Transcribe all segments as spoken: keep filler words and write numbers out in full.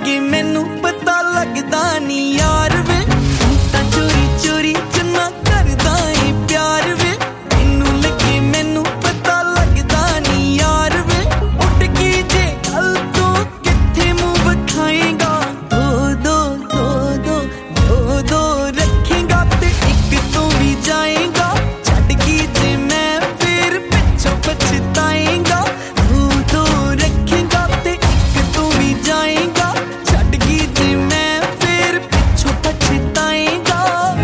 लगे मैनू पता लगदा नी यार वे तू तां चोरी चोरी चन्ना करदा ए प्यार वे मैनू लगे मैनू पता लगदा नी यार वे उठ की जे गल तू किथे मुंह विखाएगा दो दो दो दो दो दो रखेगा ते एक तू भी जाएगा छड़ की जे मैं फिर पिछों पछताएगा दो दो रखेगा ते एक तू भी जाएगा छड़ की जे मैं फिर पिछों पछताएगा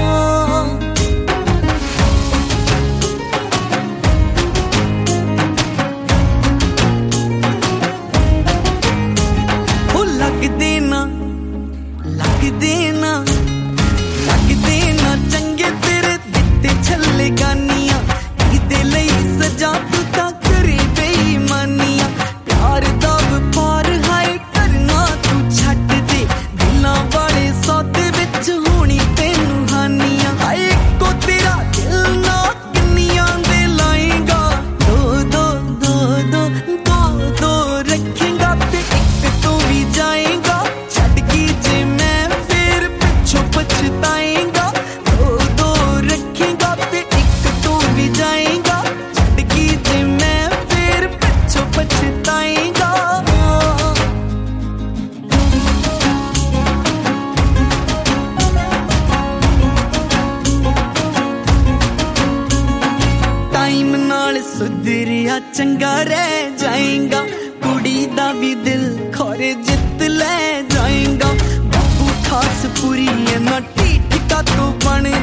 हो लग देना लग देना लग देना चंगे तेरे दिते छल्ले गानियां इदे लई सजा तू तां करे बेईमानियां प्यार दा व्यापार हाय करना तू छड्ड दे दिलां वाले सौदे विच होनी तैनू हानियां हाय को तेरा दिल ना किन्नियां दे लाएगा दो दो दो दो दो दो रखेगा ते एक तू भी जाएगा छड़ की जे मैं फिर पिछों पछताएगा दो दो रखेगा ते एक तू भी जाएगा छड़ की जे मैं फिर पिछों पछताएगा टाइम नाल सुधरिया चंगा रह जाएगा कुड़ी दा भी दिल खोरे जित ले जाएगा बाबू खास पूरी है ना ठीक का तो बन